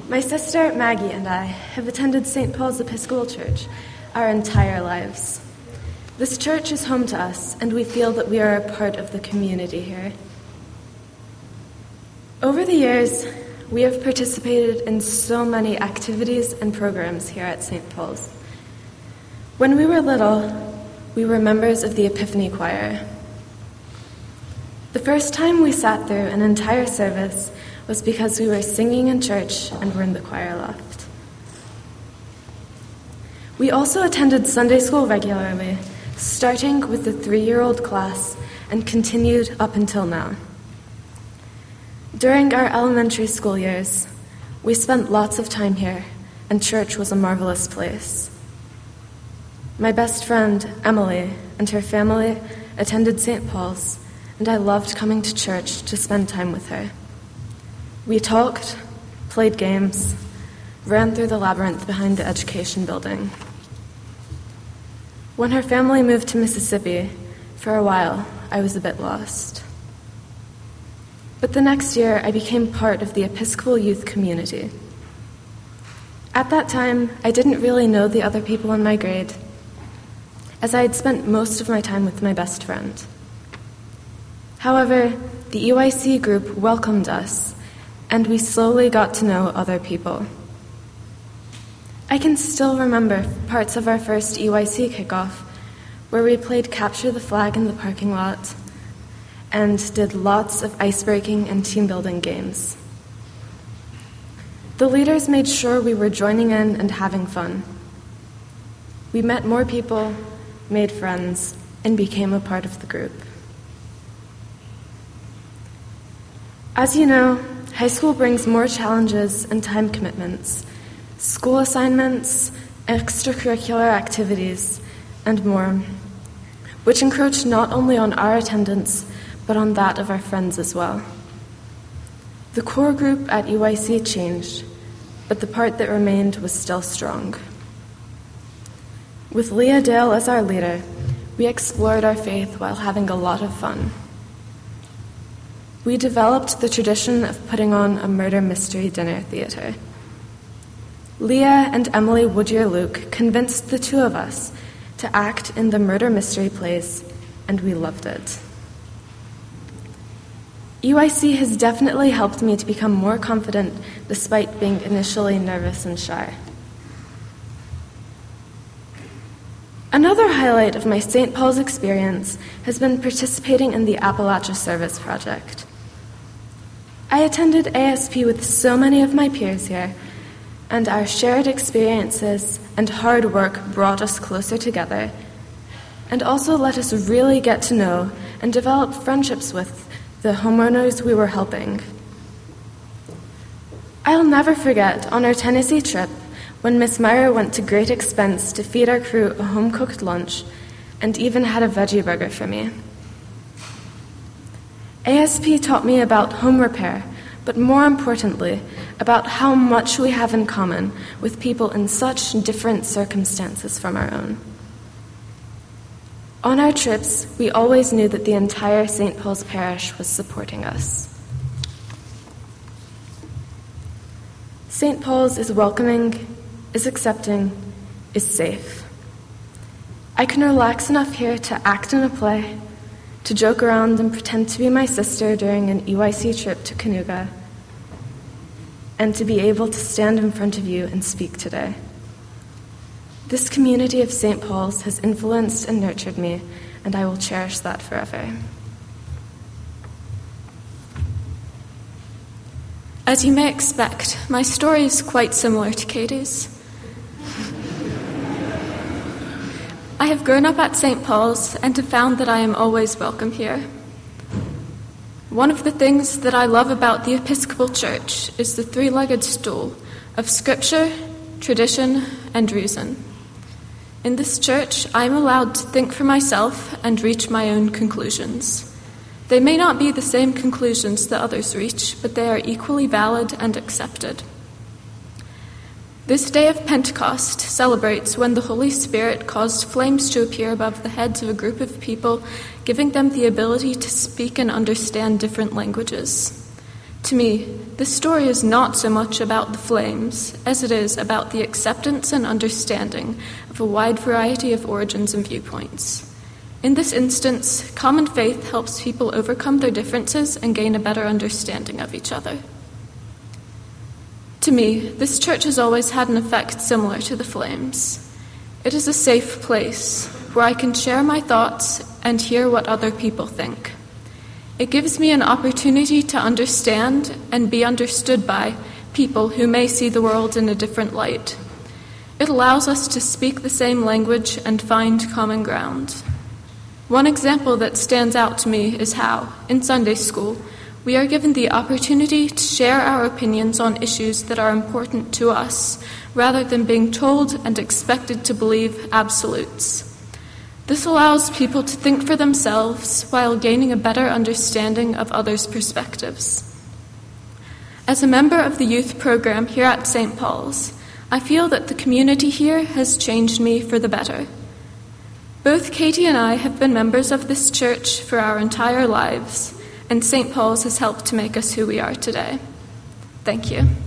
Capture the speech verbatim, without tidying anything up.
My sister Maggie and I have attended Saint Paul's Episcopal Church our entire lives. This church is home to us, and we feel that we are a part of the community here. Over the years, we have participated in so many activities and programs here at Saint Paul's. When we were little, we were members of the Epiphany Choir. The first time we sat through an entire service was because we were singing in church and were in the choir loft. We also attended Sunday school regularly, starting with the three-year-old class and continued up until now. During our elementary school years, we spent lots of time here, and church was a marvelous place. My best friend, Emily, and her family attended Saint Paul's, and I loved coming to church to spend time with her. We talked, played games, ran through the labyrinth behind the education building. When her family moved to Mississippi, for a while, I was a bit lost. But the next year, I became part of the Episcopal youth community. At that time, I didn't really know the other people in my grade, as I had spent most of my time with my best friend. However, the E Y C group welcomed us, and we slowly got to know other people. I can still remember parts of our first E Y C kickoff, where we played capture the flag in the parking lot and did lots of ice-breaking and team-building games. The leaders made sure we were joining in and having fun. We met more people, made friends, and became a part of the group. As you know, high school brings more challenges and time commitments, school assignments, extracurricular activities, and more, which encroach not only on our attendance, but on that of our friends as well. The core group at E Y C changed, but the part that remained was still strong. With Leah Dale as our leader, we explored our faith while having a lot of fun. We developed the tradition of putting on a murder mystery dinner theater. Leah and Emily Woodyear-Luke convinced the two of us to act in the murder mystery plays, and we loved it. E Y C has definitely helped me to become more confident despite being initially nervous and shy. Another highlight of my Saint Paul's experience has been participating in the Appalachia Service Project. I attended A S P with so many of my peers here, and our shared experiences and hard work brought us closer together, and also let us really get to know and develop friendships with the homeowners we were helping. I'll never forget on our Tennessee trip when Miss Meyer went to great expense to feed our crew a home-cooked lunch and even had a veggie burger for me. A S P taught me about home repair, but more importantly, about how much we have in common with people in such different circumstances from our own. On our trips, we always knew that the entire Saint Paul's Parish was supporting us. Saint Paul's is welcoming, is accepting, is safe. I can relax enough here to act in a play, to joke around and pretend to be my sister during an E Y C trip to Cayuga, and to be able to stand in front of you and speak today. This community of Saint Paul's has influenced and nurtured me, and I will cherish that forever. As you may expect, my story is quite similar to Katie's. I have grown up at Saint Paul's and have found that I am always welcome here. One of the things that I love about the Episcopal Church is the three-legged stool of Scripture, tradition, and reason. In this church, I am allowed to think for myself and reach my own conclusions. They may not be the same conclusions that others reach, but they are equally valid and accepted. This day of Pentecost celebrates when the Holy Spirit caused flames to appear above the heads of a group of people, giving them the ability to speak and understand different languages. To me, this story is not so much about the flames as it is about the acceptance and understanding of a wide variety of origins and viewpoints. In this instance, common faith helps people overcome their differences and gain a better understanding of each other. To me, this church has always had an effect similar to the flames. It is a safe place where I can share my thoughts and hear what other people think. It gives me an opportunity to understand and be understood by people who may see the world in a different light. It allows us to speak the same language and find common ground. One example that stands out to me is how, in Sunday school, we are given the opportunity to share our opinions on issues that are important to us, rather than being told and expected to believe absolutes. This allows people to think for themselves while gaining a better understanding of others' perspectives. As a member of the youth program here at Saint Paul's, I feel that the community here has changed me for the better. Both Katie and I have been members of this church for our entire lives, and Saint Paul's has helped to make us who we are today. Thank you.